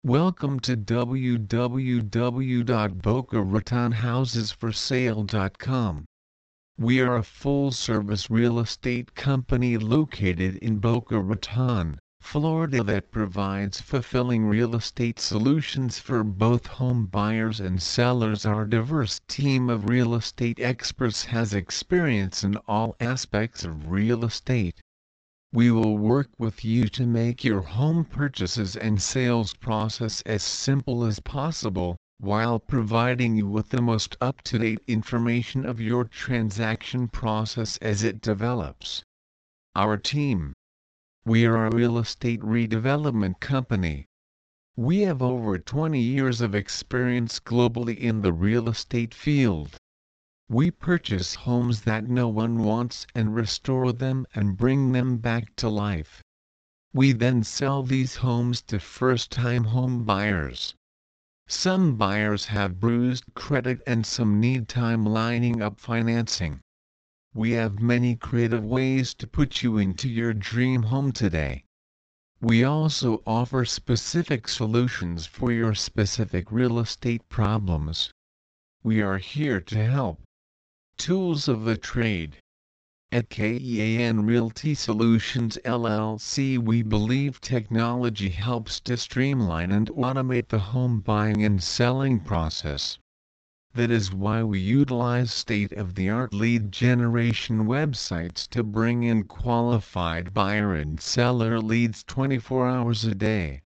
Welcome to www.BocaRatonHousesForSale.com. We are a full-service real estate company located in Boca Raton, Florida that provides fulfilling real estate solutions for both home buyers and sellers. Our diverse team of real estate experts has experience in all aspects of real estate. We will work with you to make your home purchases and sales process as simple as possible, while providing you with the most up-to-date information of your transaction process as it develops. Our team. We are a real estate redevelopment company. We have over 20 years of experience globally in the real estate field. We purchase homes that no one wants and restore them and bring them back to life. We then sell these homes to first-time home buyers. Some buyers have bruised credit and some need time lining up financing. We have many creative ways to put you into your dream home today. We also offer specific solutions for your specific real estate problems. We are here to help. Tools of the trade. At KEAN Realty Solutions LLC, we believe technology helps to streamline and automate the home buying and selling process. That is why we utilize state-of-the-art lead generation websites to bring in qualified buyer and seller leads 24 hours a day.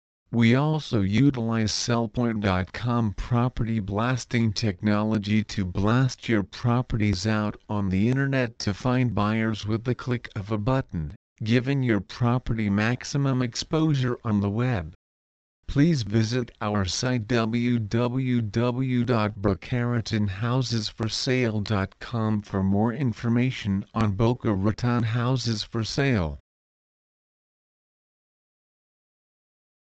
We also utilize Sellpoint.com property blasting technology to blast your properties out on the internet to find buyers with the click of a button, giving your property maximum exposure on the web. Please visit our site www.BocaRatonHousesForSale.com for more information on Boca Raton Houses for Sale.